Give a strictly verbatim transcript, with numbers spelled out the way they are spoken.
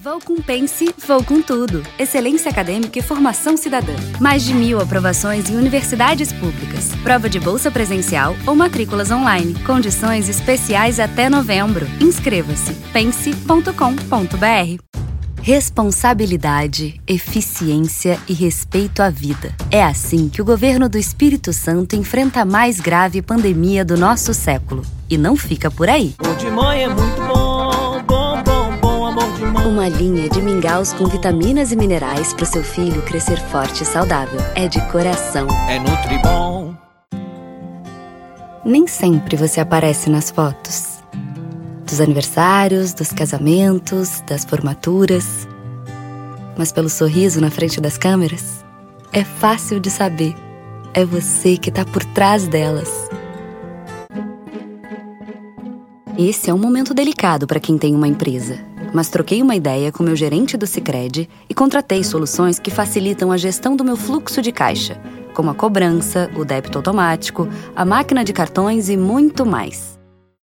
Vou com Pense, vou com tudo. Excelência acadêmica e formação cidadã. Mais de mil aprovações em universidades públicas. Prova de bolsa presencial ou matrículas online. Condições especiais até novembro. Inscreva-se. pense ponto com ponto br. Responsabilidade, eficiência e respeito à vida. É assim que o governo do Espírito Santo enfrenta a mais grave pandemia do nosso século. E não fica por aí. Amor de mãe é muito bom, bom, bom, bom, amor de mãe. Uma linha de mingaus com vitaminas e minerais para o seu filho crescer forte e saudável. É de coração. É Nutribom. Nem sempre você aparece nas fotos. Dos aniversários, dos casamentos, das formaturas. Mas pelo sorriso na frente das câmeras, é fácil de saber. É você que está por trás delas. Esse é um momento delicado para quem tem uma empresa. Mas troquei uma ideia com meu gerente do Sicredi e contratei soluções que facilitam a gestão do meu fluxo de caixa, como a cobrança, o débito automático, a máquina de cartões e muito mais.